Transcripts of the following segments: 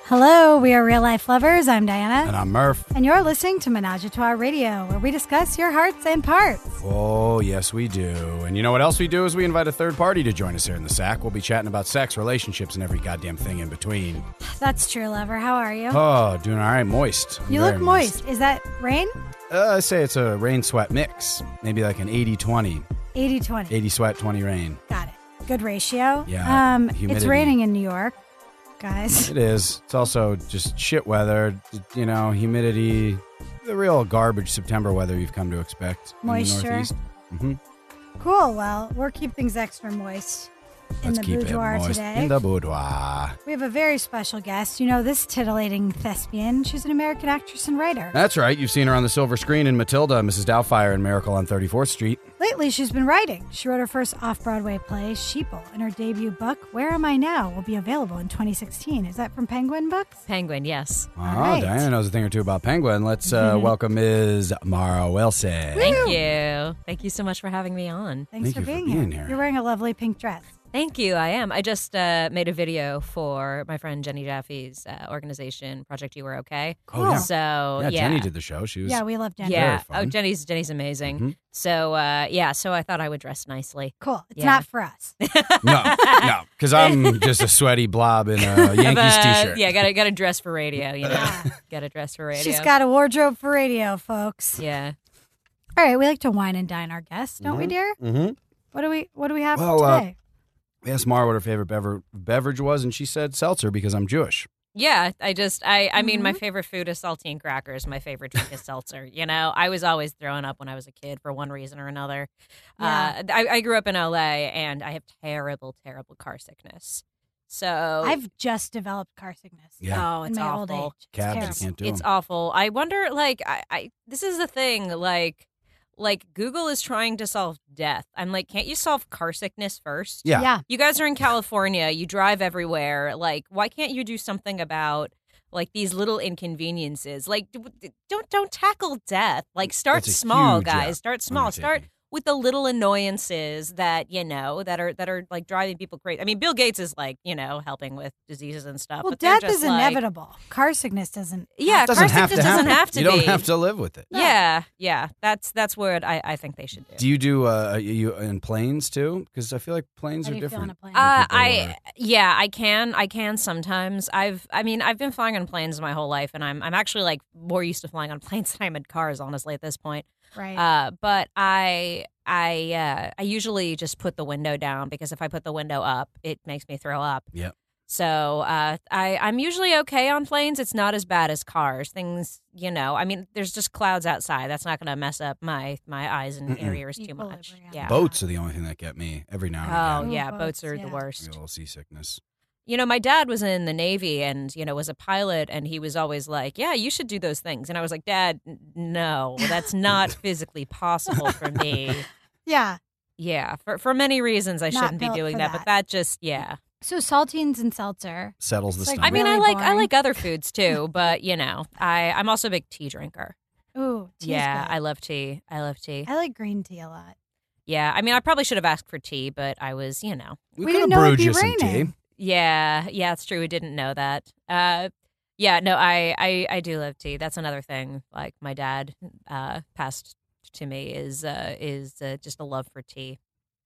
Hello, we are Real Life Lovers. I'm Diana. And I'm Murph. And you're listening to Menage a Trois Radio, where we discuss your hearts and parts. Oh, yes, we do. And you know what else we do is we invite a third party to join us here in the sack. We'll be chatting about sex, relationships, and every goddamn thing in between. That's true, lover. How are you? Oh, doing all right. Moist. You look moist. Is that rain? I say it's a rain-sweat mix. Maybe like an 80-20. 80-20. 80 sweat, 20 rain. Got it. Good ratio. Yeah. It's Humidity. raining in New York, guys. It is. It's also just shit weather, humidity, the real garbage September weather you've come to expect Moisture. in the Northeast. Mm-hmm. Cool. Well, we'll keep things extra moist in Let's the keep boudoir it moist today. in the boudoir. We have a very special guest. You know this titillating thespian. She's an American actress and writer. That's right. You've seen her on the silver screen in Matilda, Mrs. Doubtfire in Miracle on 34th Street. Lately, she's been writing. She wrote her first off-Broadway play, Sheeple, and her debut book, Where Am I Now, will be available in 2016. Is that from Penguin Books? Penguin, yes. Oh, right. Diana knows a thing or two about Penguin. Let's welcome Ms. Mara Wilson. Thank you. Thank you so much for having me on. Thanks Thank for you for being being here. here. You're wearing a lovely pink dress. Thank you. I am. I just made a video for my friend Jenny Jaffe's organization, Project You Were Okay. Oh, yeah. So, Yeah, Jenny did the show. She was. Yeah, we love Jenny. Yeah. Very fun. Oh, Jenny's amazing. Mhm. So, so I thought I would dress nicely. Cool. It's Yeah. not for us. No, because I'm just a sweaty blob in a Yankees t-shirt. Yeah, gotta dress for radio, you know. Gotta dress for radio. She's got a wardrobe for radio, folks. Yeah. All right, we like to wine and dine our guests, don't we, dear? Mm-hmm. What do we have Well, today? I asked Mara what her favorite beverage was, and she said seltzer because I'm Jewish. Yeah, I mean, my Mm-hmm. favorite food is saltine crackers. My favorite drink is seltzer. You know, I was always throwing up when I was a kid for one reason or another. Yeah. I grew up in LA, and I have terrible car sickness. So I've just developed car sickness. Yeah. oh, in it's my awful. old age. It's Cabs, you terrible. can't do It's them. awful. I wonder, I this is the thing, like Google is trying to solve death. I'm like, can't you solve car sickness first? Yeah. You guys are in California. You drive everywhere. Like, why can't you do something about like these little inconveniences? Like, don't tackle death. Like, start That's a small, huge, guys. Start small. Start undertaking. with the little annoyances that that are like driving people crazy. I mean, Bill Gates is like helping with diseases and stuff. Well, but they're death just is like- inevitable. Car sickness doesn't. Yeah, It doesn't car have to sickness doesn't happen. have to You be. don't have to live with it. Yeah. That's what I think they should do. Do you do you in planes too? Because I feel like planes How are do you feel on different. a plane? I can sometimes. I've been flying on planes my whole life, and I'm actually like more used to flying on planes than I'm in cars, honestly, at this point. Right. But I usually just put the window down because if I put the window up, it makes me throw up. Yep. So I'm usually okay on planes. It's not as bad as cars. Things, I mean, there's just clouds outside. That's not going to mess up my eyes and ears too much. Equilibrium. Yeah. Boats are the only thing that get me every now and Oh again. yeah, Boats, boats are yeah. the A worst. little seasickness. My dad was in the Navy and, was a pilot, and he was always like, yeah, you should do those things. And I was like, Dad, no, that's not physically possible for me. Yeah. Yeah, for many reasons I Not shouldn't be built doing for that, that. but that just, yeah. So saltines and seltzer. Settles the It's like stomach. I mean, Really I boring. like other foods too, but, I'm also a big tea drinker. Ooh, tea's Yeah, good. I love tea. I like green tea a lot. Yeah, I mean, I probably should have asked for tea, but I was, We could didn't have know it'd brewed be you some raining. tea. Yeah, it's true. We didn't know that. Yeah, no, I do love tea. That's another thing. Like my dad passed to me is just a love for tea.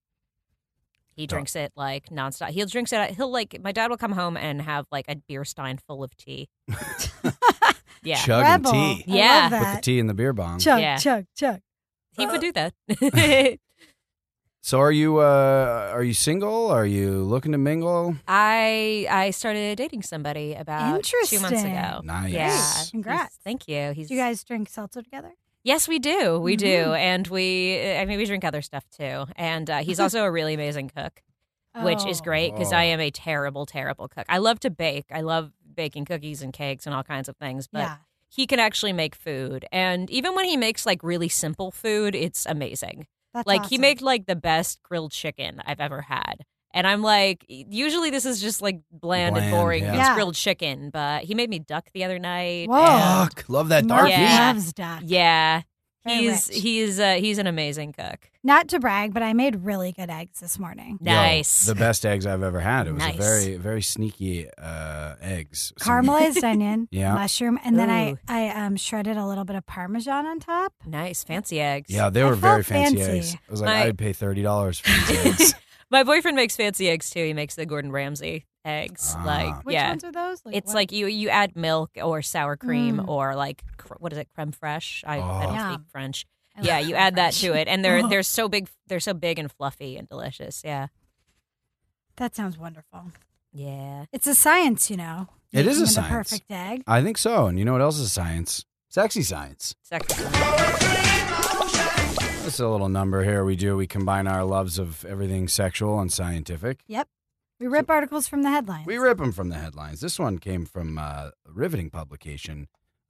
He drinks it like nonstop. He'll drinks it. He'll like my dad will come home and have like a beer stein full of tea. Yeah, Chugging Rebel. tea. I Yeah. love Put the that. tea in the beer bong. Chug, Yeah. chug, chug. he would do that. So are you single? Are you looking to mingle? I started dating somebody about 2 months Interesting. ago. Nice. Yeah, Congrats. Thank you. He's Do you guys drink seltzer together? Yes, we do. We do. Mhm. And we drink other stuff too. And he's also a really amazing cook, which is Oh. great because I am a terrible, terrible cook. I love to bake. I love baking cookies and cakes and all kinds of things, but Yeah. he can actually make food. And even when he makes like really simple food, it's amazing. That's Like he awesome. made like the best grilled chicken I've ever had. And I'm like, usually this is just like bland and Bland, boring. yeah. It's Yeah. grilled chicken, but he made me duck the other night. Whoa. and- Fuck, love that dark Murph Yeah. meat. loves duck. yeah. Very rich. He's an amazing cook. Not to brag, but I made really good eggs this morning. Nice. Yo, the best eggs I've ever had. It was Nice. a very, very sneaky eggs. Caramelized onion, Yeah. mushroom, and then Ooh. I shredded a little bit of Parmesan on top. Nice. Fancy eggs. Yeah, they I were very felt fancy fancy. eggs. I was like, My- I'd pay $30 for these eggs. My boyfriend makes fancy eggs too. He makes the Gordon Ramsay eggs. Ah. Like, Which yeah. ones are those? It's what- like you add milk or sour cream Mm. or like what is it, creme fraiche? I don't Yum. speak French. I Yeah, love you creme add that fraiche. to it, and they're so big. They're so big and fluffy and delicious. Yeah, That sounds wonderful. yeah. It's a science, you know. It is a making science. The perfect egg. I think so. And you know what else is science? Sexy science. Sexy. This is a little number here we do. We combine our loves of everything sexual and scientific. Yep. We rip articles from the headlines. We rip them from the headlines. This one came from a riveting publication,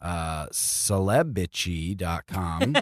Celebici.com.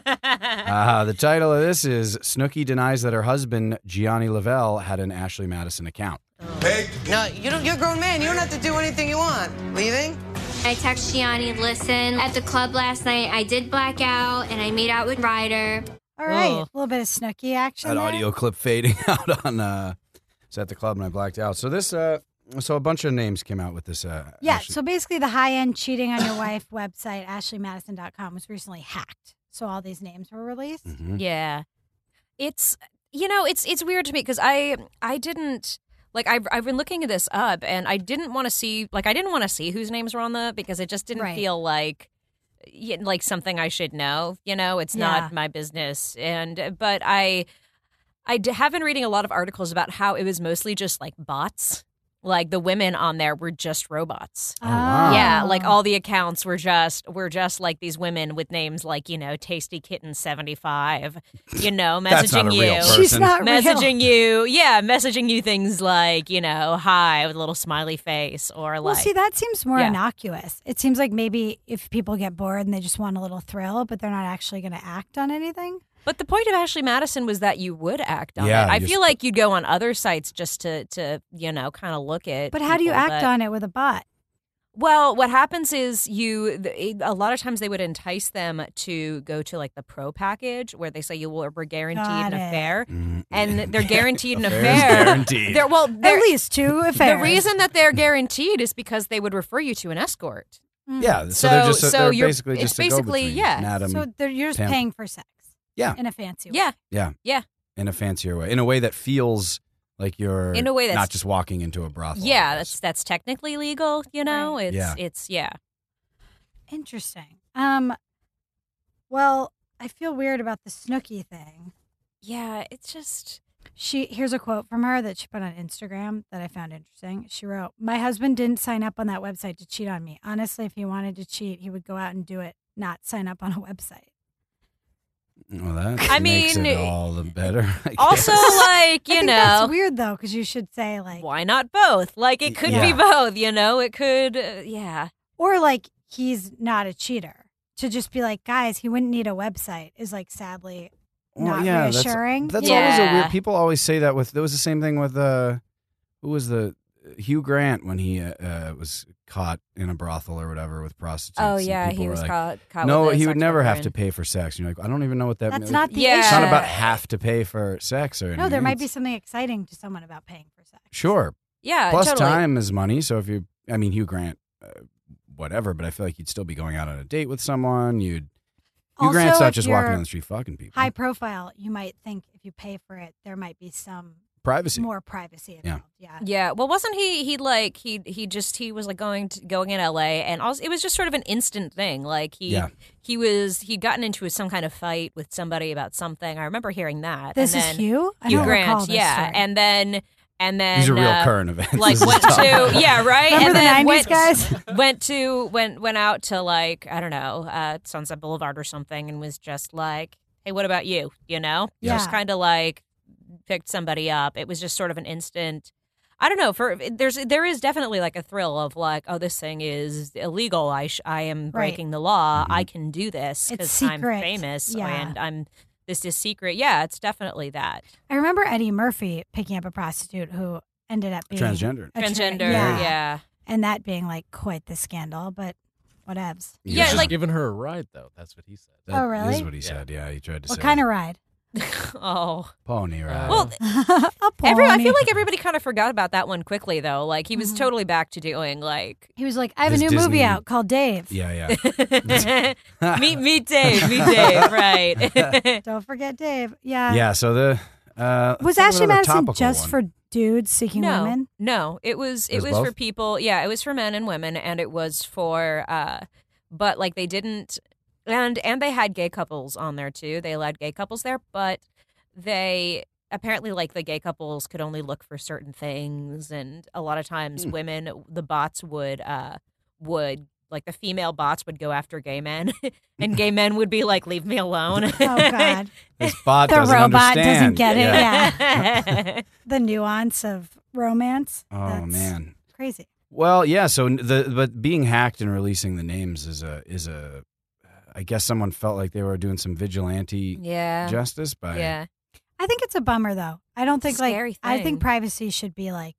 The title of this is Snooki denies that her husband, Gianni Lavelle, had an Ashley Madison account. No, you don't. You're a grown man. You don't have to do anything you want. Leaving? I text Gianni, listen, at the club last night, I did black out and I made out with Ryder. All right. Oh. A little bit of Snooki action. That there. audio clip fading out on it's at the club and I blacked out. So this so a bunch of names came out with this Yeah. Ashley- So basically, the high-end cheating on your wife website, AshleyMadison.com, was recently hacked. So all these names were released. Mhm. Yeah, it's it's weird to me because I didn't like I've been looking this up and I didn't want to see whose names were on the because it just didn't Right. feel like something I should know. It's Yeah. not my business. But I have been reading a lot of articles about how it was mostly just like bots. Like the women on there were just robots. Oh, wow. Yeah, like all the accounts were just like these women with names like, Tasty Kitten 75, That's not a messaging real you. person. She's not real. Messaging you things like, hi with a little smiley face or Well, like see, that seems more Yeah. innocuous. It seems like maybe if people get bored and they just want a little thrill, but they're not actually going to act on anything. But the point of Ashley Madison was that you would act on Yeah, it. I you feel like you'd go on other sites just to kind of look at But how do you people, act but- on it with a bot? Well, what happens is a lot of times they would entice them to go to like the pro package where they say we're guaranteed Got an it. affair, Mhm. and they're guaranteed an Affair's affair. guaranteed. At least two affairs. The reason that they're guaranteed is because they would refer you to an escort. Yeah, so they're just they're you're- basically it's just a basically, go-between. yeah. An Adam So you're just Pamp. paying for sex. Yeah. In a fancy way. Yeah, in a fancier way, in a way that feels like you're In a way that's- not just walking into a brothel. yeah. I guess. That's technically legal. Right. It's yeah. Interesting. Well, I feel weird about the Snooki thing. Yeah, it's just Here's a quote from her that she put on Instagram that I found interesting. She wrote, "My husband didn't sign up on that website to cheat on me. Honestly, if he wanted to cheat, he would go out and do it, not sign up on a website." Well, that I makes mean, it all the better. I also guess. like I think that's weird though, because you should say like, why not both? Like it could be Yeah. both. It could. Yeah. or like he's not a cheater. To just be like, guys, he wouldn't need a website is like sadly not reassuring. That's always a Yeah. weird. People always say that with. There was the same thing with who was the Hugh Grant when he was caught in a brothel or whatever with prostitutes. Oh and yeah, people he were was like, caught. No, with a he would sex never worker have to and- pay for sex. And you're like, I don't even know what that That's means. not the Yeah. issue. It's not about have to pay for sex or anything. No, there might be It's- something exciting to someone about paying for sex. Sure. Yeah. Plus totally. time is money. So if Hugh Grant, whatever, but I feel like you'd still be going out on a date with someone. Hugh Also, Grant's not if just walking you're down the street fucking people. high profile, you might think if you pay for it, there might be some Privacy. more privacy involved. Yeah. Yeah. Well, wasn't he was like going in LA and also it was just sort of an instant thing. Like he'd gotten into some kind of fight with somebody about something. I remember hearing that. This and is then Hugh? I Hugh don't recall Grant. this Yeah. story. And then These are real current events. like This is went tough. to yeah right Remember and the then 90s guys? went out to like I don't know Sunset Boulevard or something and was just like, hey, what about you, Yeah. just kind of like picked somebody up. It was just sort of an instant, I don't know, there is definitely like a thrill of like, oh, this thing is illegal, I am breaking the law, I can do this It's because I'm secret. famous Yeah. and this is secret. Yeah, it's definitely that. I remember Eddie Murphy picking up a prostitute who ended up being Transgender. a Transgender, yeah. yeah. And that being like quite the scandal, but whatevs. Yeah, He's like- just giving her a ride, though. That's what he said. Oh, really? This is what he said. Yeah, he tried to What say. kind of ride? Oh. Pony ride? Well, A I pony. feel like everybody kind of forgot about that one quickly, though. Like, he was totally back to doing, like... He was like, I have His a new movie Disney- out called Dave. yeah. meet Dave, right. Don't forget Dave. Yeah. Yeah, so the... Was let's Ashley go to the Madison topical just one. for dudes seeking women? No, it was was for both? people. Yeah, it was for men and women, and it was for. But like they didn't, and they had gay couples on there too. They allowed gay couples there, but they apparently like the gay couples could only look for certain things, and a lot of times women, the bots would like the female bots would go after gay men, and gay men would be like, "Leave me alone." Oh, God. This bot The doesn't robot doesn't understand. get it, yeah. The nuance of romance. Oh, That's man. Crazy. Well, yeah. So but being hacked and releasing the names is a. I guess someone felt like they were doing some vigilante Yeah. justice by. Yeah. I think it's a bummer, though. I don't think, like, Scary I thing. think privacy should be like,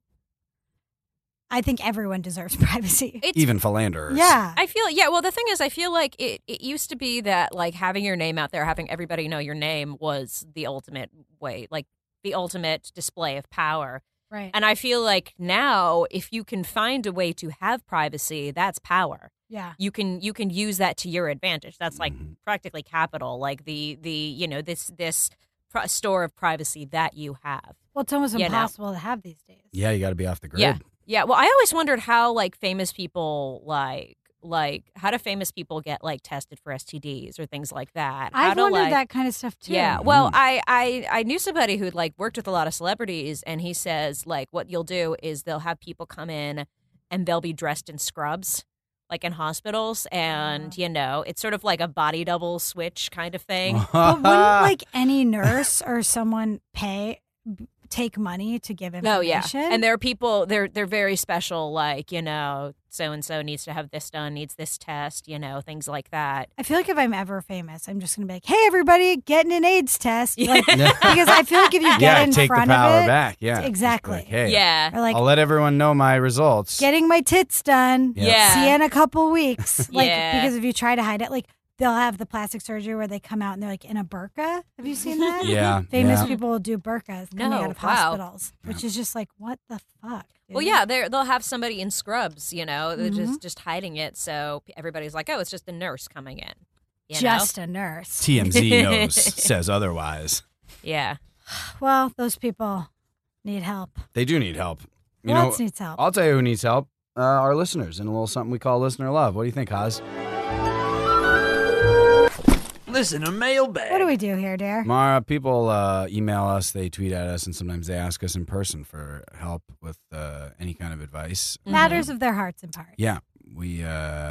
I think everyone deserves privacy. It's Even philanderers. Yeah. I feel well the thing is I feel like it used to be that like having your name out there, having everybody know your name was the ultimate way, like the ultimate display of power. Right. And I feel like now if you can find a way to have privacy, that's power. Yeah. You can use that to your advantage. That's like Mhm. practically capital, like the this store of privacy that you have. Well, it's almost You know. impossible to have these days. Yeah, you got to be off the grid. Yeah. Yeah, well, I always wondered how like famous people like how do famous people get like tested for STDs or things like that? How I've do, wondered like, that kind of stuff, too. Yeah, well, I knew somebody who'd like worked with a lot of celebrities, and he says like what you'll do is they'll have people come in and they'll be dressed in scrubs, like in hospitals, and it's sort of like a body double switch kind of thing. But wouldn't, like, any nurse or someone take money to give Oh information? yeah, and there are people they're very special, like so and so needs to have this done, needs this test, things like that. I feel like if I'm ever famous, I'm just going to be like, hey, everybody, getting an AIDS test. Like, because I feel like if you get Yeah, in take the front power of it, back. Yeah, exactly. Just be like, hey, Yeah, or like I'll let everyone know my results. getting my tits done. Yeah. See you in a couple weeks. Like, Yeah. because if you try to hide it, like, they'll have the plastic surgery where they come out and they're like in a burqa. Have you seen that? Yeah, Famous yeah. people will do burqas coming No, out of wow. hospitals, which is just like, what the fuck? Dude? well, yeah, they'll have somebody in scrubs, they're Mm-hmm. just hiding it, so everybody's like, oh, it's just a nurse coming in. you know? Just a nurse. TMZ knows, says otherwise. Yeah. Well, those people need help. They do need help. You Who know, else needs help? I'll tell you who needs help. Our listeners, and a little something we call listener love. What do you think, Haas? Listen, a mailbag. What do we do here, Dare? Mara, people email us, they tweet at us, and sometimes they ask us in person for help with any kind of advice. Matters of their hearts and hearts. Yeah, we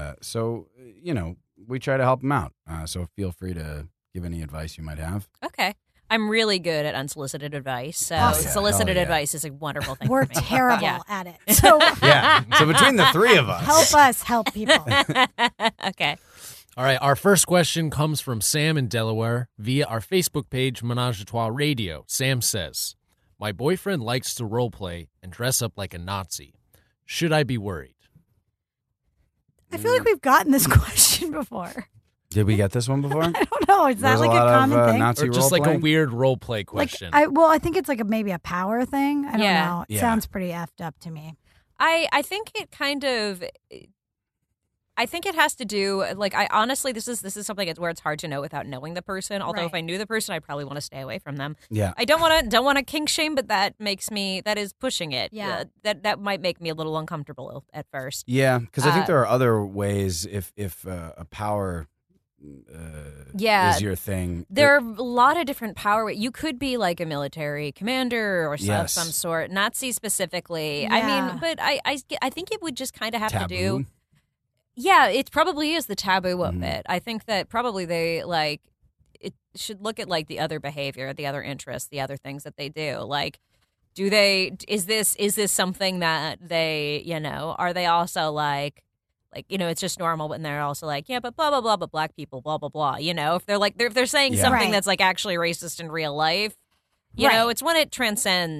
we try to help them out. So feel free to give any advice you might have. Okay. I'm really good at unsolicited advice, so Awesome. solicited Hell yeah. advice is a wonderful thing We're for me. terrible Yeah. at it. So Yeah. So between the three of us, help us help people. Okay. All right, our first question comes from Sam in Delaware via our Facebook page, Menage a Trois Radio. Sam says, my boyfriend likes to roleplay and dress up like a Nazi. Should I be worried? I feel like we've gotten this question before. Did we get this one before? I don't know. Is that There's like a lot common of, thing? Nazi Or just like a role-playing? weird roleplay question? I think it's like maybe a power thing. I don't Yeah. know. It Yeah. sounds pretty effed up to me. I think it kind of I think it has to do like I honestly this is something where it's hard to know without knowing the person. Although if Right. I knew the person, I'd probably want to stay away from them. Yeah. I don't want to kink shame, but that is pushing it. Yeah. That might make me a little uncomfortable at first. Yeah, because I think Uh, there are other ways if a power Yeah. is your thing. There are a lot of different power. You could be like a military commander or Yes. some sort, Nazi specifically. Yeah. I mean, but I think it would just kind of have taboo. to do. Yeah, it probably is the taboo of Mhm. it. I think that probably they like it should look at like the other behavior, the other interests, the other things that they do. Like, do they? Is this something that they? Are they also like? It's just normal, but they're also like, yeah, but blah blah blah, but black people, blah blah blah. If they're like, if they're saying Yeah. something Right. that's like actually racist in real life, you Right. know, it's when it transcends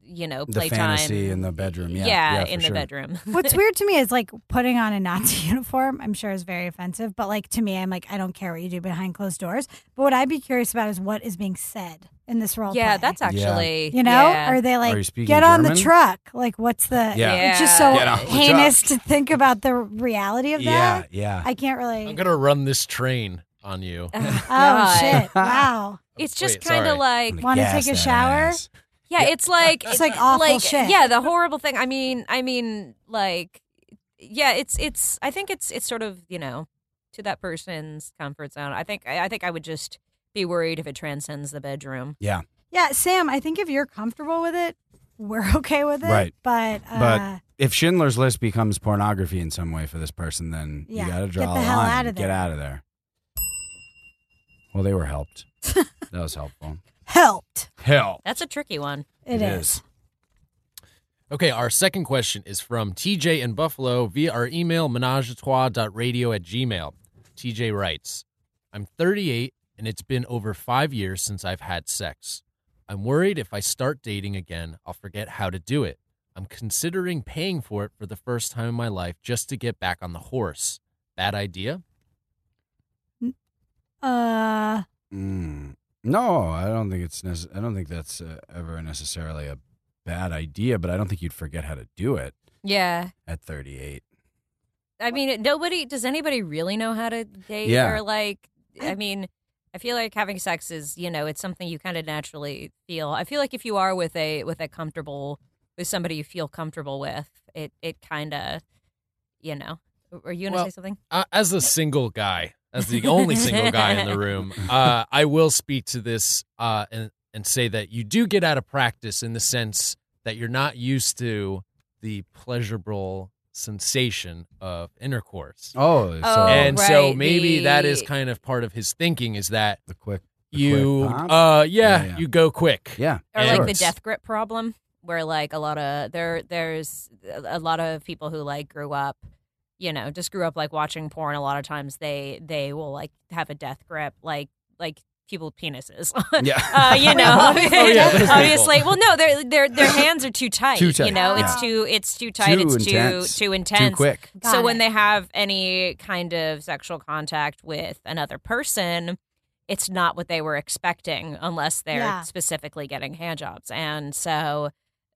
the playtime. fantasy in the bedroom. Yeah, in for the sure. bedroom. What's weird to me is like putting on a Nazi uniform. I'm sure is very offensive, but like to me, I'm like I don't care what you do behind closed doors. But what I'd be curious about is what is being said in this role. Yeah, play. that's actually You know, yeah. are they Are you like speaking get on the German? truck? Like, what's the? Yeah. It's just so Get on the heinous truck. to think about the reality of that. Yeah. I can't really. I'm gonna run this train on you. Oh God. shit! Wow. It's just Wait, kind sorry. of like I'm gonna Wanna gas take a that shower? ass. yeah, it's like It's like awful shit. Yeah, the horrible thing. I mean, like, yeah, it's. I think it's sort of to that person's comfort zone. I think I would just be worried if it transcends the bedroom. Yeah. Yeah, Sam. I think if you're comfortable with it, we're okay with it. Right. But But if Schindler's List becomes pornography in some way for this person, then Yeah, you got to get draw the a hell line. out of Get there. out of there. Well, they were helped. That was helpful. helped. Help. That's a tricky one. It is. Okay, our second question is from TJ in Buffalo via our email, menageatrois.radio@gmail. TJ writes, I'm 38 and it's been over 5 years since I've had sex. I'm worried if I start dating again, I'll forget how to do it. I'm considering paying for it for the first time in my life just to get back on the horse. Bad idea? No, I don't think it's I don't think that's ever necessarily a bad idea, but I don't think you'd forget how to do it Yeah. at 38. I mean, does anybody really know how to date? Yeah. Or like, I mean, I feel like having sex is, it's something you kind of naturally feel. I feel like if you are with somebody you feel comfortable with, it kind of, are you going to say something? As a single guy, as the only single guy in the room, I will speak to this and say that you do get out of practice in the sense that you're not used to the pleasurable sensation of intercourse. Oh, so And so right, maybe that is the- kind of part of his thinking is that the quick you, pop? Yeah. you go quick. Yeah. Or And- like Sure. the death grip problem, where like a lot of there's a lot of people who like grew up like watching porn. A lot of times they will like have a death grip, like people with penises. Yeah. Oh, yeah, those obviously. Well, no, their hands are too tight. Too tight, It's too tight. Too It's intense. too intense. Too quick. Got So it. when they have any kind of sexual contact with another person, it's not what they were expecting unless they're Yeah. specifically getting handjobs, and so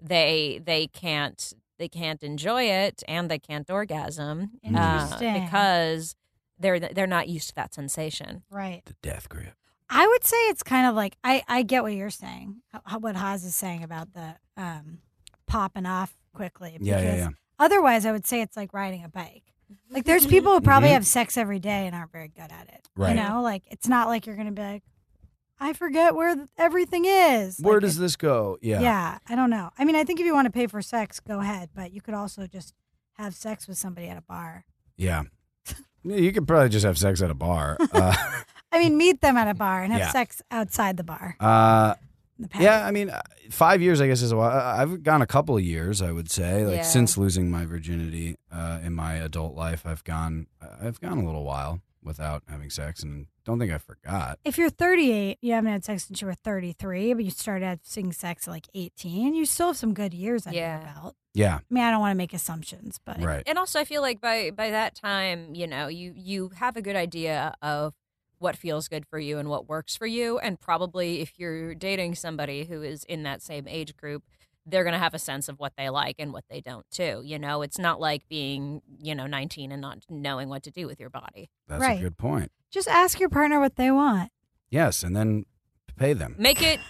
they can't enjoy it and they can't orgasm Interesting. because they're not used to that sensation. Right. The death grip. I would say it's kind of like I get what you're saying, what Haas is saying about the popping off quickly. Yeah, because yeah. Otherwise, I would say it's like riding a bike. Like there's people who probably Mhm. have sex every day and aren't very good at it. Right. You know, like it's not like you're gonna be like, I forget where everything is. Where Like, does this go? Yeah. Yeah, I don't know. I mean, I think if you want to pay for sex, go ahead, but you could also just have sex with somebody at a bar. Yeah. Yeah, you could probably just have sex at a bar. I mean, meet them at a bar and have Yeah. sex outside the bar. The patio. Yeah, I mean, 5 years, I guess, is a while. I've gone a couple of years, I would say. Like Yeah. since losing my virginity in my adult life, I've gone a little while without having sex, and don't think I forgot. If you're 38, you haven't had sex since you were 33, but you started having sex at like 18, you still have some good years under your belt. Yeah, I mean, I don't want to make assumptions, but right. And also, I feel like by that time, you have a good idea of what feels good for you and what works for you. And probably if you're dating somebody who is in that same age group, they're going to have a sense of what they like and what they don't too. It's not like being, 19 and not knowing what to do with your body. That's Right. a good point. just ask your partner what they want. Yes, and then pay them. Make it,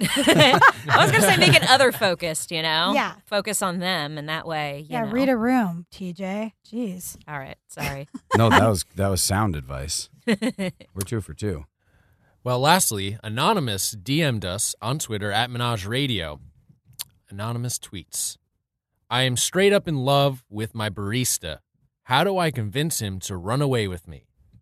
I was going to say make it other focused, Yeah. Focus on them. And that way, you know. Read a room, TJ. Jeez. All right. Sorry. No, that was sound advice. We're 2 for 2. Well, lastly, Anonymous DM'd us on Twitter at Menage Radio. Anonymous tweets, I am straight up in love with my barista. How do I convince him to run away with me?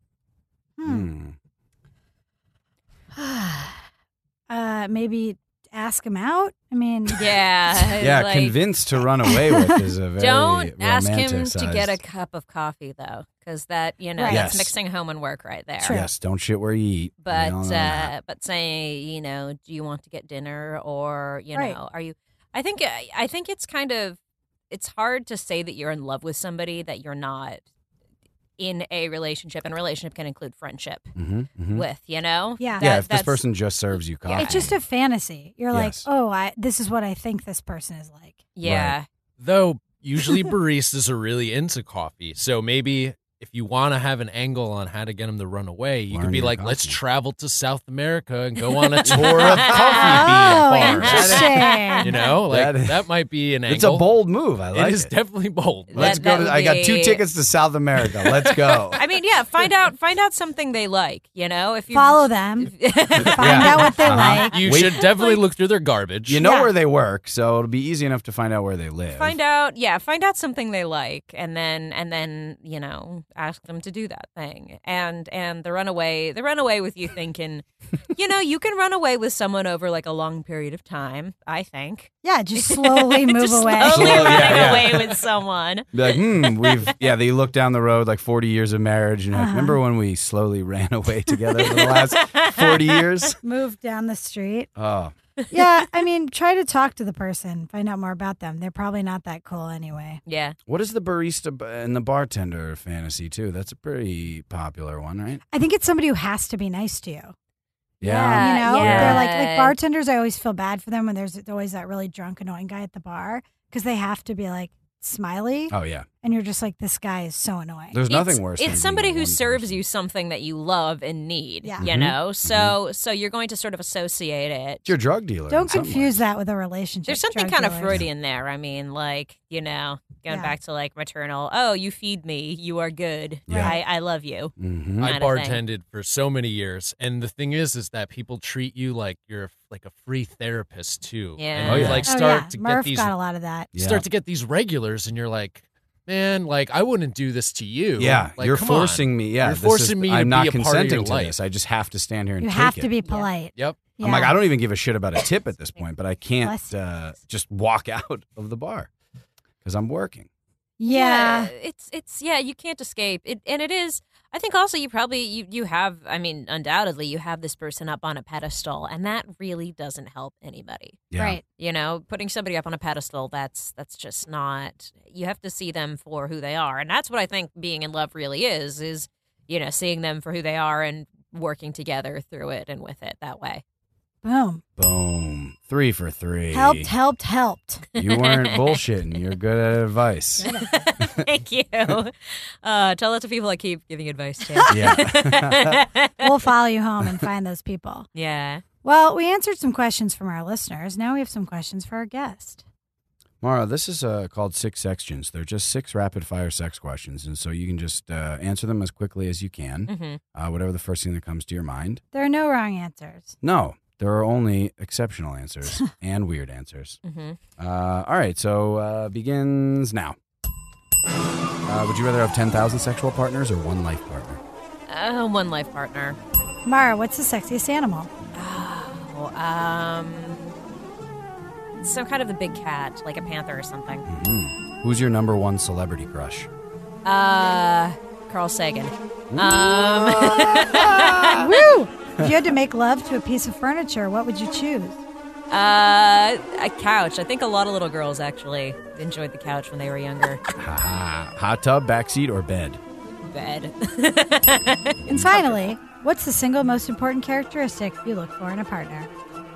Maybe ask him out. I mean, Yeah. Yeah, like, convinced to run away with is a very don't ask him to romanticized- get a cup of coffee, though, because that, Right. that's Yes. mixing home and work right there. Yes, don't shit where you eat. We all know that. But say, do you want to get dinner, or Right. are I think it's kind of, it's hard to say that you're in love with somebody that you're not in a relationship, and a relationship can include friendship with, you know? Yeah. Yeah, if this person just serves you coffee. It's just a fantasy. You're Yes. like, oh, this is what I think this person is like. Yeah. Right. Though usually baristas are really into coffee. So maybe if you want to have an angle on how to get them to run away, you Learn could be your like, let's coffee. travel to South America and go on a tour of coffee Oh, bean bars. interesting. You know, like That- that might be an angle. It's a bold move. I like It is it. definitely bold. Let's That- go. that would I got 2 be- tickets to South America. Let's go. I mean, yeah, find out something they like, you know? If you Follow them. Find Yeah. out what they Uh-huh. like. You Wait- should definitely look through their garbage. You know Yeah. where they work, so it'll be easy enough to find out where they live. find out something they like, and then you know, ask them to do that thing. And the runaway with you thinking, you know, you can run away with someone over like a long period of time, I think. Yeah, just slowly move Just away. slowly Slow- running yeah. away with someone. Be like, they look down the road like 40 years of marriage, and you're like, remember when we slowly ran away together for the last 40 years? Move down the street. Oh, Yeah, I mean, try to talk to the person, find out more about them. They're probably not that cool anyway. Yeah. what is the barista and the bartender fantasy too? That's a pretty popular one, right? I think it's somebody who has to be nice to you. Yeah. You know, yeah. they're like bartenders. I always feel bad for them when there's always that really drunk, annoying guy at the bar because they have to be like smiley, Oh yeah. and you're just like, this guy is so annoying. There's nothing worse. than It's somebody being who one serves person. you something that you love and need. Yeah. You Mhm. know, so you're going to sort of associate it. It's your drug dealer. Don't in some confuse ways. that with a relationship. There's something drug kind of dealers. Freudian there. I mean, like, you know, going Yeah. back to like maternal. Oh, you feed me. You are good. Yeah. I love you. Mhm. I kind of thing. bartended for so many years, and the thing is that people treat you like you're like a free therapist too. Yeah. And Oh, you yeah. like Oh, start yeah. to Murph get these got a lot of that. Yeah. start to get these regulars, and you're like, man, like I wouldn't do this to you. Yeah, like, you're come on. forcing me. Yeah, You're this forcing is- me to I'm be not a part of consenting your to life. this. I just have to stand here and You take have it. to be polite. Yep. I'm like, Yeah. I don't even give a shit about a tip at this point, but I can't Bless you. just walk out of the bar because I'm working. Yeah. It's you can't escape it, and it is. I think also you have. I mean, undoubtedly you have this person up on a pedestal, and that really doesn't help anybody. Yeah. Right. You know, putting somebody up on a pedestal, that's just not. You have to see them for who they are, and that's what I think being in love really is you know, seeing them for who they are and working together through it and with it that way. Boom. Boom. 3 for 3. Helped. You weren't bullshitting. You're good at advice. Thank you. Tell that to people I keep giving advice to. Yeah. We'll follow you home and find those people. Yeah. Well, we answered some questions from our listeners. Now we have some questions for our guest. Mara, this is called 6 Sextions. They're just 6 rapid-fire sex questions, and so you can just answer them as quickly as you can, Mm-hmm. whatever the first thing that comes to your mind. There are no wrong answers. No, there are only exceptional answers and weird answers. Mm-hmm. All right, so begins now. Would you rather have 10,000 sexual partners or one life partner? One life partner. Mara, what's the sexiest animal? Some kind of a big cat, like a panther or something. Who's your number one celebrity crush? Carl Sagan. Woo! If you had to make love to a piece of furniture, what would you choose? A couch. I think a lot of little girls actually enjoyed the couch when they were younger. Hot tub, backseat, or bed? Bed. And finally, what's the single most important characteristic you look for in a partner?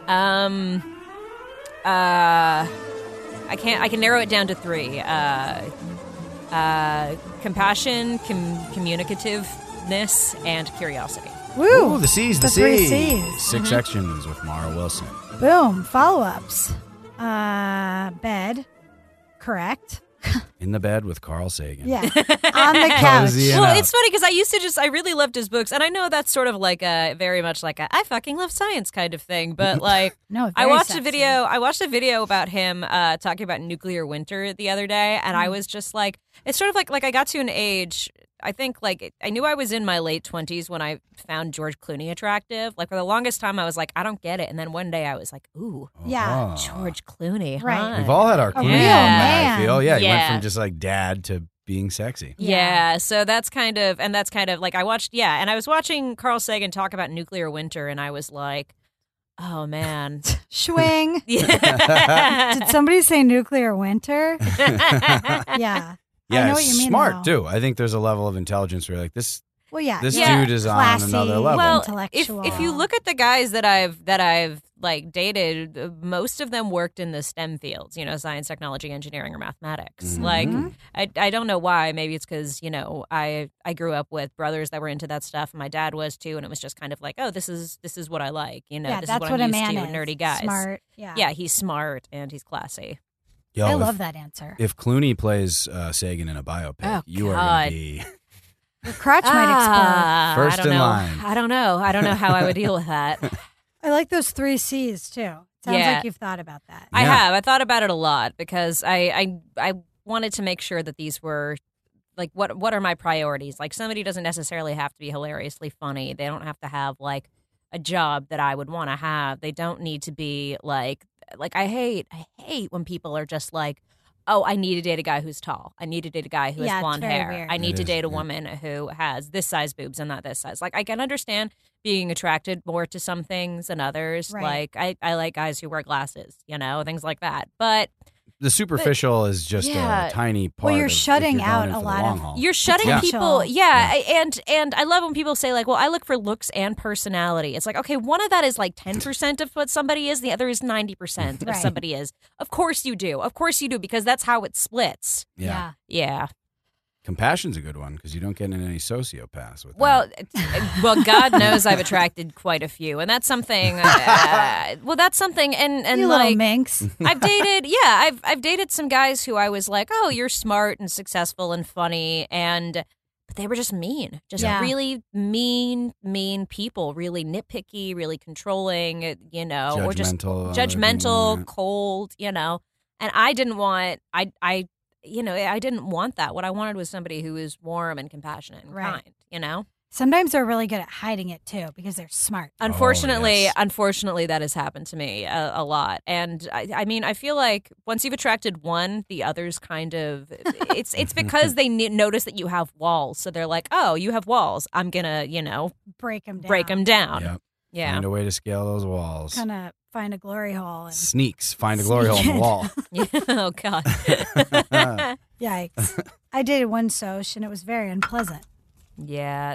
I can narrow it down to 3. Compassion, communicativeness, and curiosity. Woo! Ooh, the C's, the 3 C's. C's. 6 Sections with Mara Wilson. Boom. Follow-ups. Bed. Correct. In the bed with Carl Sagan. Yeah. On the couch. Cozy Well, enough. it's funny because I really loved his books, and I know that's sort of like a very much like a I fucking love science kind of thing, but like No, I very watched sexy. a video about him talking about nuclear winter the other day, and I was just like, it's sort of like I got to an age. I think like I knew I was in my late 20s when I found George Clooney attractive. Like for the longest time, I was like, I don't get it, and then one day I was like, ooh, Yeah. George Clooney, Right. huh? We've all had our A Clooney real moment, man. I feel. Yeah, he went Yeah. from just like dad to being sexy. Yeah, so that's kind of like I was watching Carl Sagan talk about nuclear winter, and I was like, Oh man. Swing. Yeah. Did somebody say nuclear winter? Yeah. Yeah, I know what you mean, smart though. too. I think there's a level of intelligence where you're like this. Well, yeah. This Yeah. dude is Classy. on another level. Well, Intellectual. if you look at the guys that I've like dated, most of them worked in the STEM fields, science, technology, engineering, or mathematics. Mhm. Like, I don't know why. Maybe it's because I grew up with brothers that were into that stuff, and my dad was too, and it was just kind of like, oh, this is what I like. yeah, this that's is what I'm a used man to. is. Nerdy guys. Smart. Yeah. Yeah, he's smart and he's classy. Yo, I if- love that answer. If Clooney plays Sagan in a biopic, Oh, you are God. going to be Your crotch might explode. First I don't in know. line. I don't know. I don't know how I would deal with that. I like those 3 C's too. Sounds Yeah. like you've thought about that. I Yeah. have. I thought about it a lot because I wanted to make sure that these were like what are my priorities? Like somebody doesn't necessarily have to be hilariously funny. They don't have to have like a job that I would want to have. They don't need to be like I hate when people are just like, oh, I need to date a guy who's tall. I need to date a guy who Yeah, has it's blonde very hair. weird. I need It to is, date a yeah. woman who has this size boobs and not this size. Like I can understand being attracted more to some things than others. Right. Like I like guys who wear glasses, things like that. But the superficial is just yeah. a tiny part. Well, you're of if shutting you're going out in a for the lot long of- haul. you're shutting Yeah. people, Yeah. and I love when people say like, well, I look for looks and personality. It's like, okay, one of that is like 10% of what somebody is, the other is 90% of Right. somebody is. Of course you do, because that's how it splits. Yeah. Yeah. Compassion's a good one because you don't get in any sociopaths with Well, that. God knows I've attracted quite a few, and that's something. That's something, and You like little minx. I've dated, I've dated some guys who I was like, oh, you're smart and successful and funny, but they were just mean, just Yeah. really mean people, really nitpicky, really controlling, or just judgmental, cold, And I didn't want, I didn't want that. What I wanted was somebody who was warm and compassionate and Right. kind, Sometimes they're really good at hiding it too because they're smart. Unfortunately, yes. unfortunately, that has happened to me a lot, and I mean, I feel like once you've attracted one, the others kind of it's because they notice that you have walls, so they're like, oh, you have walls, I'm gonna Break them down. break them down. Yep. Yeah, Find a way to scale those walls. Kind of find a glory hole. And Sneaks. Find a glory hole in the wall. oh god, yikes. I dated one soch and it was very unpleasant. yeah.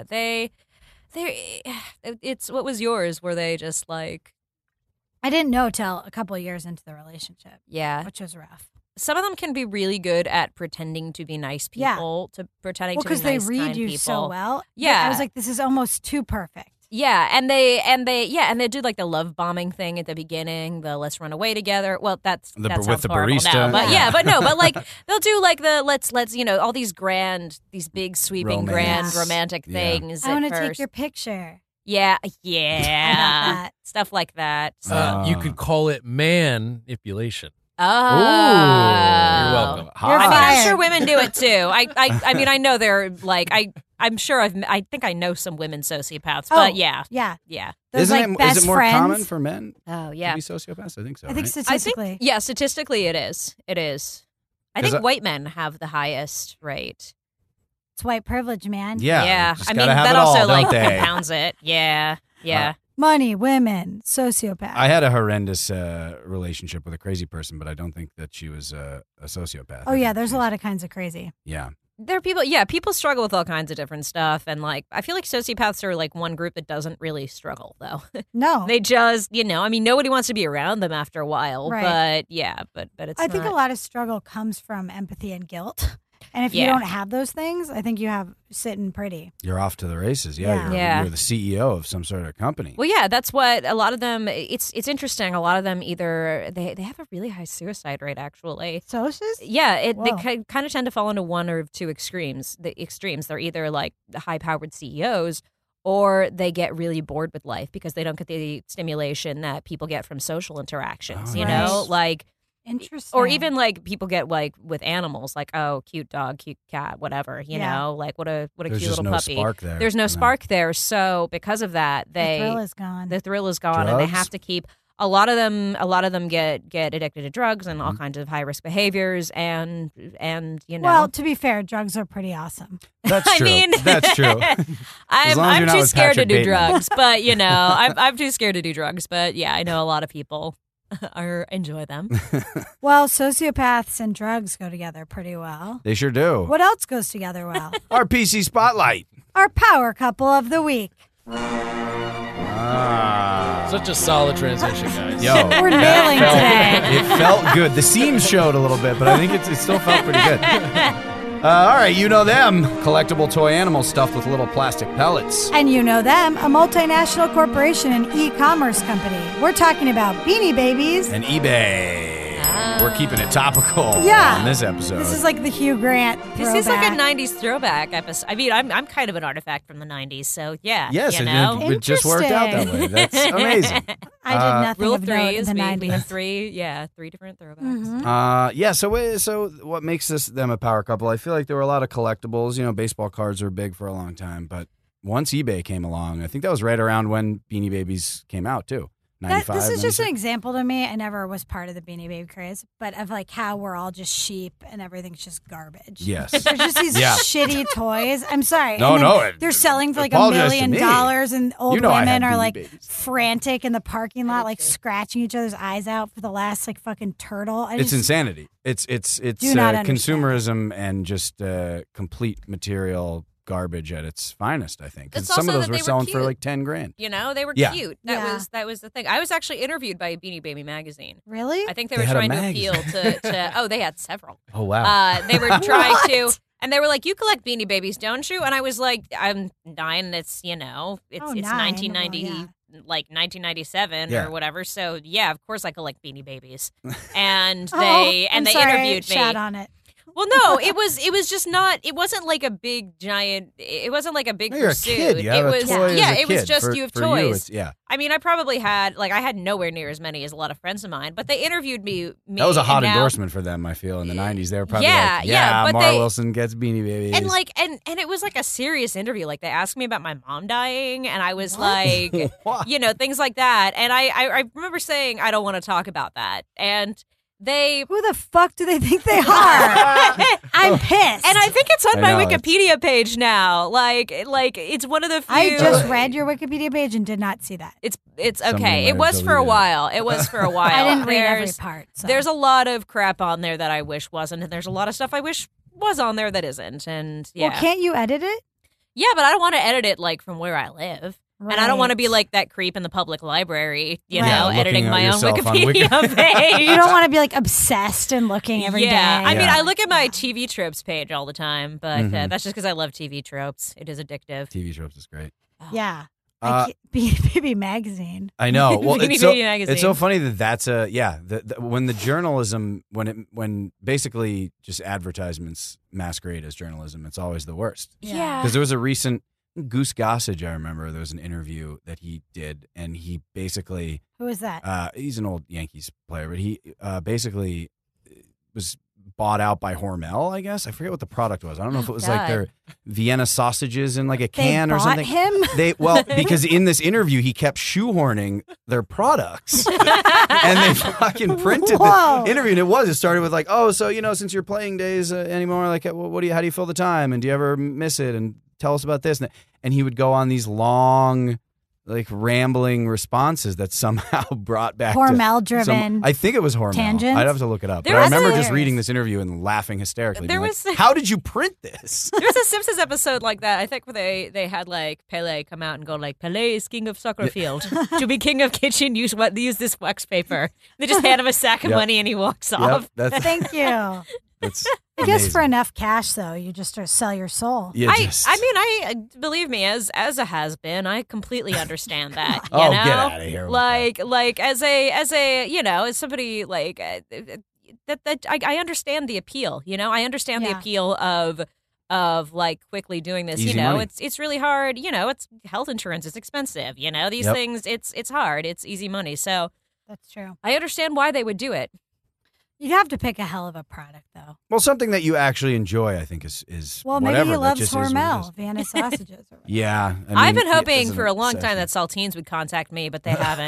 It's what was yours? Were they just like, I didn't know till a couple of years into the relationship, yeah? which was rough. Some of them can be really good at pretending to be nice Yeah. people, pretending Well, to be because nice, they read kind you people. so well. Yeah. I was like, this is almost too perfect. Yeah, and they do like the love bombing thing at the beginning, the let's run away together. Well, that With sounds the horrible barista? now, but Yeah. but like they'll do like the let's all these big sweeping Romance. grand romantic Yeah. things. I want to at take first. your picture. yeah, that. stuff like that. So, You could call it manipulation. oh, You're welcome. You're I mean, I'm fired. sure women do it too. I mean, I know they're like I'm sure I think I know some women sociopaths, but yeah. Yeah. Those Isn't like best is it more friends. common for men Oh to yeah. be sociopaths? I think so. I think right? statistically. Yeah, statistically it is. It is. I 'Cause think white men have the highest rate. It's white privilege, man. Yeah. just I mean, gotta have that it all, also don't like they? compounds it. Yeah. Yeah. Money, women, sociopath. I had a horrendous relationship with a crazy person, but I don't think that she was a sociopath. Oh, yeah. There's a lot of kinds of crazy. Yeah. There are people struggle with all kinds of different stuff. And like, I feel like sociopaths are like one group that doesn't really struggle though. No. They just, I mean, nobody wants to be around them after a while, Right. but yeah, but it's I think not- a lot of struggle comes from empathy and guilt. And if you Yeah. don't have those things, I think you have sitting pretty. You're off to the races. Yeah. Yeah. You're, Yeah. you're the CEO of some sort of company. Well, yeah, that's what a lot of them. It's interesting. A lot of them either they have a really high suicide rate. Actually, Socius? yeah, they Whoa. kind of tend to fall into one or two extremes. The extremes, they're either like the high-powered CEOs, or they get really bored with life because they don't get the stimulation that people get from social interactions. Oh, You Right. know, like. Interesting. Or even like people get like with animals, like oh, cute dog, cute cat, whatever. You Yeah. know, like what a There's cute just little no puppy. spark there. There's no Yeah. spark there, so because of that, the thrill is gone. the thrill is gone, and they Drugs? have to keep a lot of them get addicted to drugs and all kinds of high risk behaviors, and Well, to be fair, drugs are pretty awesome. That's I true. mean, That's true. I'm too scared to do Bateman. drugs, but I'm too scared to do drugs, but yeah, I know a lot of people enjoy them. Well, sociopaths and drugs go together pretty well. They sure do. What else goes together well? Our PC Spotlight. Our power couple of the week. Such a solid transition, guys. Yo, We're that nailing felt- today. It felt good. The seams showed a little bit, but I think it still felt pretty good. All right, you know them. Collectible toy animals stuffed with little plastic pellets. And you know them, a multinational corporation and e-commerce company. We're talking about Beanie Babies. And eBay. We're keeping it topical Yeah. on this episode. This is like the Hugh Grant This is like a throwback. 90s throwback episode. I mean, I'm kind of an artifact from the 90s, so yeah. yes, you know? it just worked out that way. That's amazing. I did nothing Rule of of note three in is the we 90s. have three different throwbacks. Mhm. So what makes them a power couple? I feel like there were a lot of collectibles. You know, baseball cards were big for a long time, but once eBay came along, I think that was right around when Beanie Babies came out too. 95, This is just an 96. example to me. I never was part of the Beanie Baby craze, but of like how we're all just sheep and everything's just garbage. Yes. There's just these Yeah. shitty toys. I'm sorry. No, And then no, they're selling for like $1 apologize to million, me. and old You know I women had are Beanie like Babies. frantic in the parking lot, like scratching each other's eyes out for the last like fucking turtle. It's insanity. It's Do not understand. consumerism and just complete material garbage at its finest, I think. 'Cause It's some of also those that were they were selling for cute. like 10 grand. You know, they were Yeah. cute. Yeah. That was the thing. I was actually interviewed by Beanie Baby magazine. Really? I think they They were had a trying to magazine. appeal to oh, they had several. Oh wow. They were trying What? to, and they were like, "You collect Beanie Babies, don't you?" And I was like, "I'm 9. It's it's 1990, Well, like 1997 Yeah. or whatever. So yeah, of course I collect Beanie Babies." And Oh, they I'm they sorry, interviewed me. Shat on it. Well, no, it was just not. It wasn't like a big giant. It wasn't like a big No, you're a pursuit. kid. You have it a was toy as yeah. a It was kid. just For- you have for you, toys. it's- yeah. I mean, I probably had I had nowhere near as many as a lot of friends of mine, but they interviewed me. That was a hot and now- endorsement for them, I feel, in the 90s. They were probably Yeah, like, yeah, but Mara they- Wilson gets Beanie Babies. And like and it was like a serious interview. Like they asked me about my mom dying, and I was like, What? you know, things like that. And I remember saying I don't want to talk about that. And they Who the fuck do they think they are? I'm pissed. and I think it's on I my know, Wikipedia page now. Like it's one of the few. I just read your Wikipedia page and did not see that. It's Somebody might okay. It have was for a deleted it. while. It was for a while. I didn't read every There's- part. So. There's a lot of crap on there that I wish wasn't, and there's a lot of stuff I wish was on there that isn't. And yeah, Well, can't you edit it? yeah, but I don't want to edit it like from where I live. And I don't want to be like that creep in the public library, you Right. know, Looking editing at my own yourself on Wikipedia page. You don't want to be like obsessed and looking every day. yeah, I mean, Yeah. I look at my TV tropes page all the time, but Mhm. that's just because I love TV tropes. It is addictive. TV tropes is great. Yeah. Uh, Beanie Baby magazine. I know. Well, Beanie it's so, Baby magazine. it's so funny that's a when the journalism when basically just advertisements masquerade as journalism, it's always the worst. Yeah. Because there was a recent Goose Gossage, I remember there was an interview that he did, and he basically Who is that? he's an old Yankees player, but he basically was bought out by Hormel, I guess. I forget what the product was. I don't know if it was like God. their Vienna sausages in like a They can or bought something. him? Because in this interview he kept shoehorning their products, and they fucking printed Whoa. the interview. And it started with like, oh, so since your playing days anymore, like, how do you fill the time, and do you ever miss it, and tell us about this, and he would go on these long, like rambling responses that somehow brought back to Hormel driven. I think it was Hormel. tangents? I'd have to look it up. There But I was remember a- just reading this interview and laughing hysterically. There being was- like, how did you print this? There was a Simpsons episode like that. I think where they had like Pele come out and go like, Pele is king of soccer field. To be king of kitchen, use this wax paper. They just hand him a sack of Yep. money and he walks Yep, off. that's Thank you. I that's. guess amazing. for enough cash, though, you just sell your soul. You I just- mean, I believe me, as a has been, I completely understand that. You Oh, know? get outta here with Like as a as somebody like that I understand the appeal. You know, I understand the Yeah. appeal of like quickly doing this. Easy you know, money. it's really hard. You know, it's health insurance. It's expensive. You know, these Yep. things. It's hard. It's easy money. So That's true. I understand why they would do it. You have to pick a hell of a product, though. Well, something that you actually enjoy, I think, is Well, whatever. maybe he that loves just is what it is. Hormel, Vienna sausages. Or whatever. Yeah, I mean, I've been it hoping doesn't for a long say time so. that Saltines would contact me, but they haven't.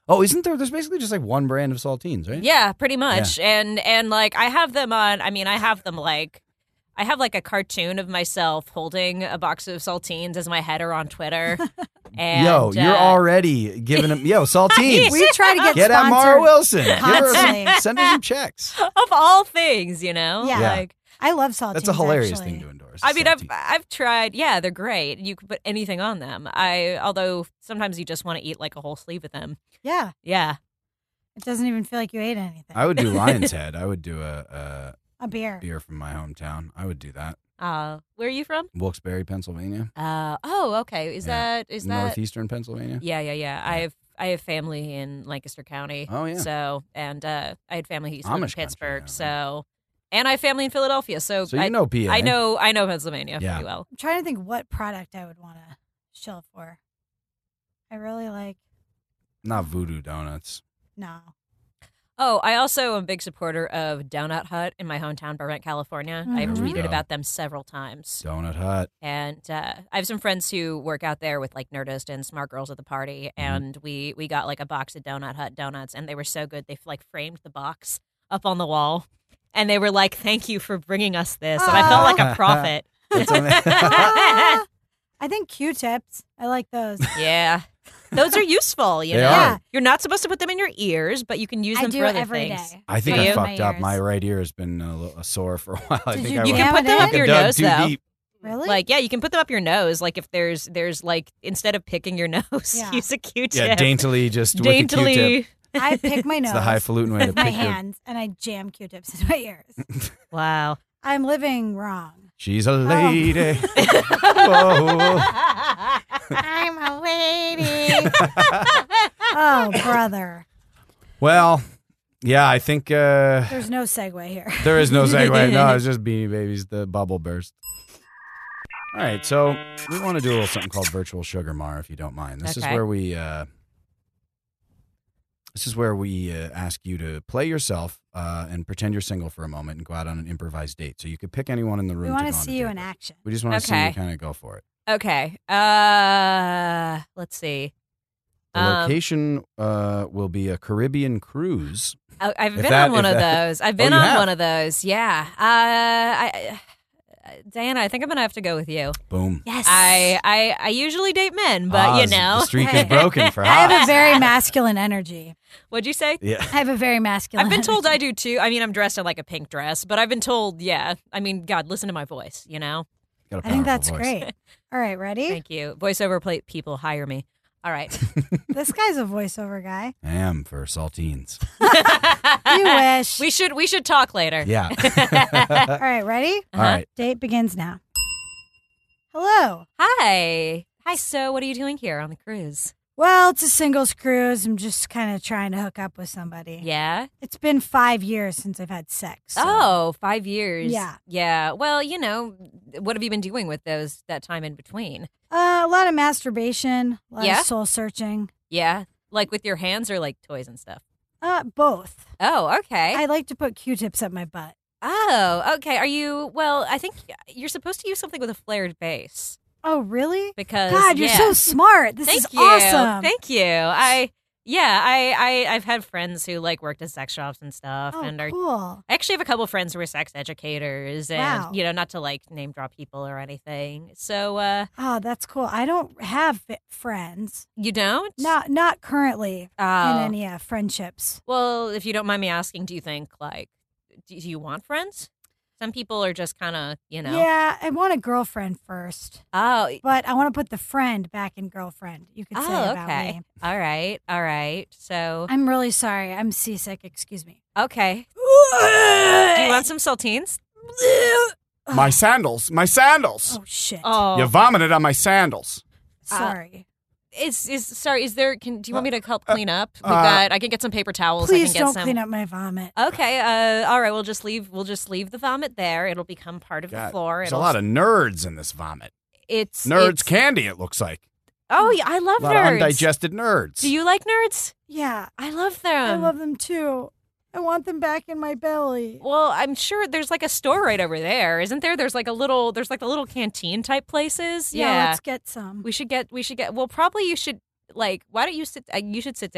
Oh, isn't there? There's basically just like one brand of saltines, right? Yeah, pretty much. And like I have them on. I mean, I have them like. I have like a cartoon of myself holding a box of saltines as my header on Twitter. And, you're already giving them saltines. We try to get at Mara Wilson. Give her constantly. send her some checks. of all things, you know. Yeah. Like, I love saltines. That's a hilarious actually. thing to endorse. I mean, saltines. I've tried. Yeah, they're great. You can put anything on them. Although sometimes you just want to eat like a whole sleeve of them. Yeah. Yeah. It doesn't even feel like you ate anything. I would do Lion's Head. I would do a A beer. beer from my hometown. I would do that. Where are you from? Wilkes-Barre, Pennsylvania. Okay. Is that Northeastern Pennsylvania? Yeah. I have family in Lancaster County. Oh, yeah. So and I had family who used to live in Amish country, Pittsburgh. yeah. So and I have family in Philadelphia. So So you know PA. I know Pennsylvania Yeah. pretty well. I'm trying to think what product I would want to shill for. I really like Not Voodoo Donuts. no. Oh, I also am a big supporter of Donut Hut in my hometown, Burbank, California. I've Mhm. There we tweeted go. about them several times. Donut Hut. And I have some friends who work out there with like Nerdist and Smart Girls at the Party, and we got like a box of Donut Hut donuts, and they were so good. They like framed the box up on the wall, and they were like, "Thank you for bringing us this," and I felt like a prophet. That's amazing. Ah, I think Q-tips. I like those. Yeah, those are useful. You They know, are. you're not supposed to put them in your ears, but you can use I them do for it other every things. day. I think Do I you? fucked up. ears. My right ear has been a sore for a while. I Did think you I You went- can put them Jam it up in? your I nose dug though. too deep. Really? Like, yeah, you can put them up your nose. Like, if there's like, instead of picking your nose, Yeah. use a Q-tip. Yeah, daintily just with a Q-tip. Daintily. I pick my It's nose the highfalutin way to with my pick your... hands and I jam Q-tips in my ears. Wow. I'm living wrong. She's a lady. Oh. I'm a lady. Oh, brother. Well, yeah, I think There's no segue here. there is no segue. No, it's just Beanie Babies, the bubble burst. All right, so we want to do a little something called Virtual Sugar Mar, if you don't mind. This is Okay. where we ask you to play yourself and pretend you're single for a moment and go out on an improvised date. So you could pick anyone in the room. We want to to go on a see you date in with. action. We just want to see you Okay. kind of go for it. Okay. Let's see. The location will be a Caribbean cruise. I've If been that- on one if of that- those. I've been you on have? one of those. Yeah. Diana, I think I'm gonna have to go with you. Boom. Yes. I usually date men, but you know, The streak is broken for I have Haas. a very masculine energy. what'd you say? Yeah. I have a very masculine I've been told I energy. do too. I mean, I'm dressed in like a pink dress, but I've been told, yeah. I mean, God, listen to my voice, you know? Got a I think powerful that's voice. great. All right, ready? Thank you. Voiceover play people hire me. All right. This guy's a voiceover guy. I am for saltines. You wish. We should talk later. Yeah. All right, ready? All right. Date begins now. Hello. Hi. Hi. So, what are you doing here on the cruise? Well, it's a singles cruise. I'm just kind of trying to hook up with somebody. Yeah. It's been 5 years since I've had sex. so- Oh, 5 years. Yeah. Yeah. Well, you know, what have you been doing with that time in between? A lot of masturbation, a lot Yeah? of soul searching. Yeah. Like with your hands or like toys and stuff? Both. Oh, okay. I like to put Q-tips up my butt. Oh, okay. I think you're supposed to use something with a flared base Oh, really? because God, you're yeah. so smart. This Thank is you. awesome. Thank you. I've had friends who like worked at sex shops and stuff Oh, and are cool. I actually have a couple friends who are sex educators and Wow. you know, not to like name drop people or anything. So Oh, that's cool. I don't have friends. you don't? Not currently Oh. in any friendships. Well, if you don't mind me asking, do you think like do you want friends? Some people are just kind of, you know. Yeah, I want a girlfriend first, Oh, but I want to put the friend back in girlfriend. You could say oh, about okay. me. All right. So, I'm really sorry. I'm seasick. Excuse me. okay. Do you want some saltines? My sandals. My sandals. Oh shit. Oh, You vomited on my sandals. Sorry. sorry. Is there? Do you want me to help clean up? I can get some paper towels. I Please can get don't some. clean up my vomit. Okay. All right. We'll just leave the vomit there. It'll become part of the God, floor. There's a It'll, lot of nerds in this vomit. it's Nerds it's- candy, it looks like. Oh yeah, I love A lot nerds. of undigested nerds. Do you like nerds? Yeah, I love them. I love them too. I want them back in my belly. Well, I'm sure there's like a store right over there, isn't there? There's like the little canteen type places. Yeah, let's get some. We should get. Well, probably you should. Like, why don't you sit? You should sit down.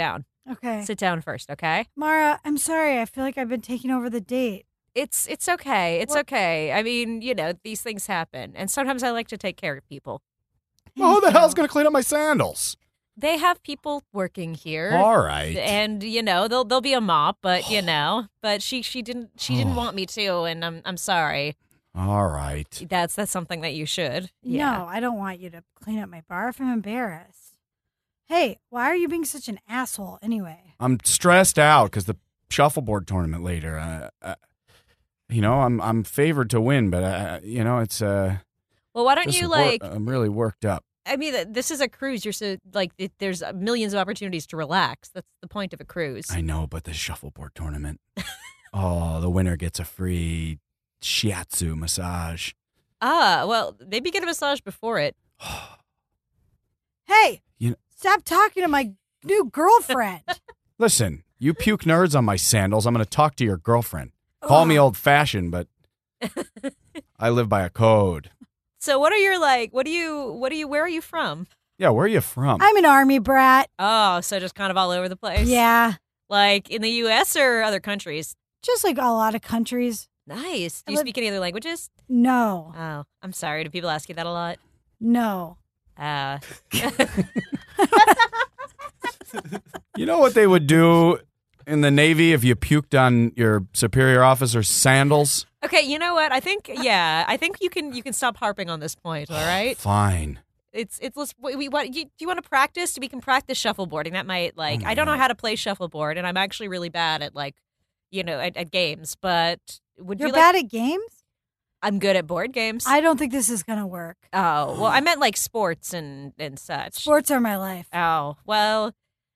Okay. Sit down first, okay? Mara, I'm sorry. I feel like I've been taking over the date. It's okay. It's okay. I mean, these things happen. And sometimes I like to take care of people. Well, who the hell's going to clean up my sandals? They have people working here. All right. And there'll be a mop, but but she didn't want me to, and I'm sorry. All right. That's something that you should. No, I don't want you to clean up my barf. I'm embarrassed. Hey, why are you being such an asshole anyway? I'm stressed out because the shuffleboard tournament later. I'm favored to win, but it's Well, why don't you I'm really worked up. I mean, this is a cruise. You're so there's millions of opportunities to relax. That's the point of a cruise. I know, but the shuffleboard tournament. The winner gets a free shiatsu massage. Well, maybe get a massage before it. Hey, stop talking to my new girlfriend. Listen, you puke nerds on my sandals. I'm going to talk to your girlfriend. Call me old-fashioned, but I live by a code. So what are your where are you from? Yeah, where are you from? I'm an army brat. Oh, so just kind of all over the place. Yeah. Like in the U.S. or other countries? Just like a lot of countries. Nice. Do you speak any other languages? No. Oh, I'm sorry. Do people ask you that a lot? No. You know what they would do in the Navy if you puked on your superior officer's sandals? Okay, you know what? I think you can stop harping on this point. All right. Fine. Do you want to practice? We can practice shuffleboarding. That might I don't know how to play shuffleboard, and I'm actually really bad at at games. But You're bad at games? I'm good at board games. I don't think this is gonna work. Oh well, I meant like sports and such. Sports are my life. Oh well.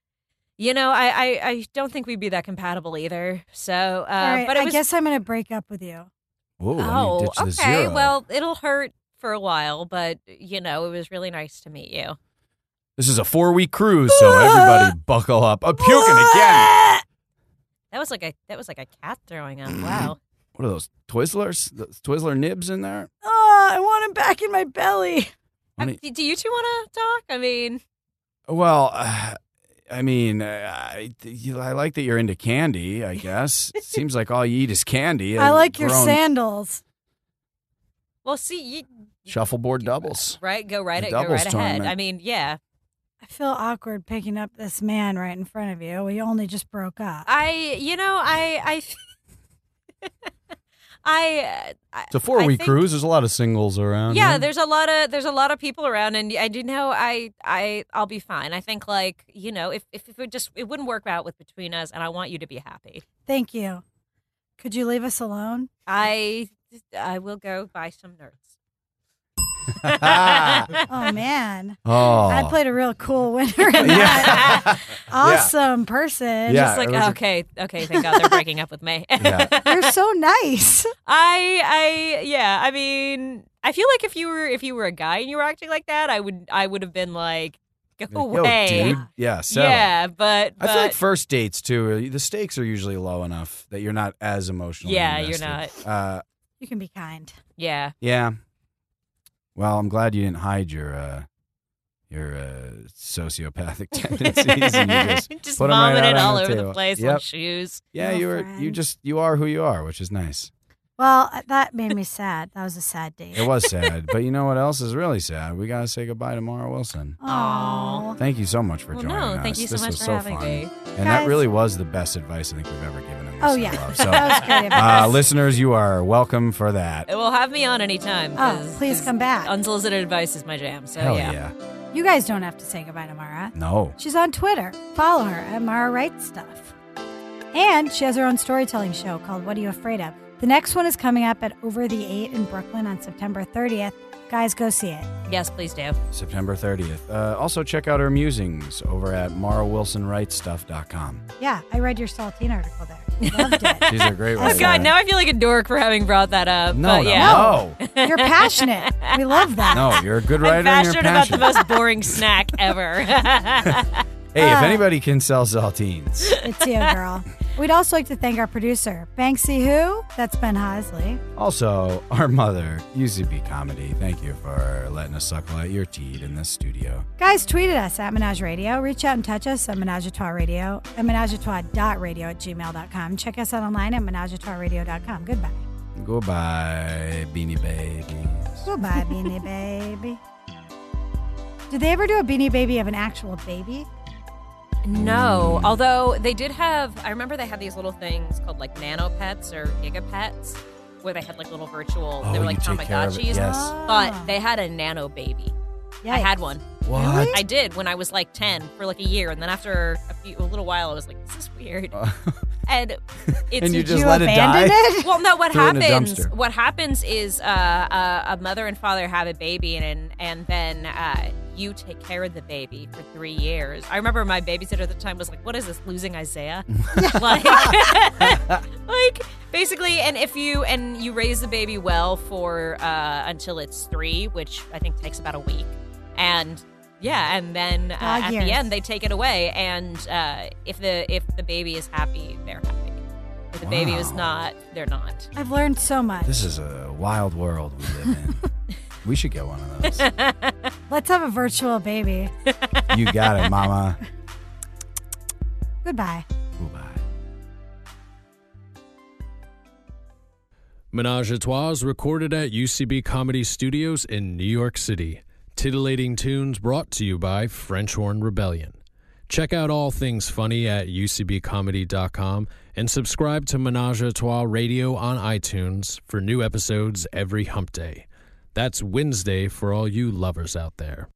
I don't think we'd be that compatible either. So, all right, but I guess I'm going to break up with you. Whoa, okay. Zero. Well, it'll hurt for a while, but it was really nice to meet you. This is a 4-week cruise, so everybody buckle up. I'm puking again. That was like a cat throwing up. Wow. What are those Twizzlers? Those Twizzler nibs in there? Oh, I want him back in my belly. Do you two want to talk? I mean, well. I like that you're into candy, I guess. It seems like all you eat is candy. I like your sandals. Well, see, shuffleboard doubles. Right, go right doubles ahead. tournament. I mean, yeah. I feel awkward picking up this man right in front of you. We only just broke up. It's a 4-week cruise. There's a lot of singles around. Yeah, there's a lot of people around, and I'll be fine. I think if it wouldn't work out between us, and I want you to be happy. Thank you. Could you leave us alone? I will go buy some nerds. Oh man! Oh, I played a real cool winner in that. Awesome person. Yeah, Just okay. Thank God they're breaking up with me. Yeah. You're so nice. I mean, I feel like if you were a guy and you were acting like that, I would have been like, go away. Yo, dude. Yeah, settle. Yeah, but I feel like first dates too. The stakes are usually low enough that you're not as emotionally. Yeah, invested. you're not. You can be kind. Yeah. Yeah. Well, I'm glad you didn't hide your sociopathic tendencies. And you just put them right vomited out on all the over the table. place Yep. on shoes. Yeah, Girlfriend. you are who you are, which is nice. Well, that made me sad. That was a sad date. It was sad, but you know what else is really sad? We gotta say goodbye to Mara Wilson. Oh. Thank you so much for joining us. Thank you so This much was for so having fun. me. And Guys. that really was the best advice I think we've ever given them. Oh yeah, So, that was great advice. listeners, you are welcome for that. Well, have me on anytime. Oh, please come back. Unsolicited advice is my jam. So Hell yeah. yeah. You guys don't have to say goodbye to Mara. No. She's on Twitter. Follow her at Mara Writes Stuff. And she has her own storytelling show called What Are You Afraid Of? The next one is coming up at Over the 8 in Brooklyn on September 30th. Guys, go see it. Yes, please do. September 30th. Also, check out her musings over at MaraWilsonWritesStuff.com. Yeah, I read your Saltine article there. Loved it. She's a great Oh writer. God, now I feel like a dork for having brought that up. No, but no, yeah. no. You're passionate. We love that. No, you're a good writer I'm and you're passionate about the passionate. most boring snack ever. Hey, if anybody can sell saltines. It's you, girl. We'd also like to thank our producer, Banksy Who? That's Ben Hosley. Also, our mother, UCB Comedy. Thank you for letting us suckle at your teat in this studio. Guys, tweet at us at Menage Radio. Reach out and touch us at Menage a Trois Radio at menageatois.radio@gmail.com. Check us out online at menageatoisradio.com. Goodbye. Goodbye, Beanie Babies. Goodbye, Beanie Baby. Did they ever do a Beanie Baby of an actual baby? No, although they did have, I remember they had these little things called like nano pets or gigapets where they had like little virtual, they were like you take care of it, Tamagotchis, yes. but they had a nano baby. I had one. What? Really? I did when I was like 10 for like a year. And then after a little while, I was like, this is weird. And it's And you Did just you let it abandon die? it? well, no. What Throw it in a happens? dumpster. What happens is a mother and father have a baby, and then you take care of the baby for 3 years. I remember my babysitter at the time was like, "What is this? Losing Isaiah?" like, like basically. And if you raise the baby well for until it's 3, which I think takes about a week, and then at years. the end they take it away, and if the baby is happy, they're happy. If the baby is not, they're not. I've learned so much. This is a wild world we live in. We should get one of those. Let's have a virtual baby. You got it, mama. Goodbye. Goodbye. Menage a Trois is recorded at UCB Comedy Studios in New York City. Titillating tunes brought to you by French Horn Rebellion. Check out all things funny at ucbcomedy.com and subscribe to Menage a Trois Radio on iTunes for new episodes every hump day. That's Wednesday for all you lovers out there.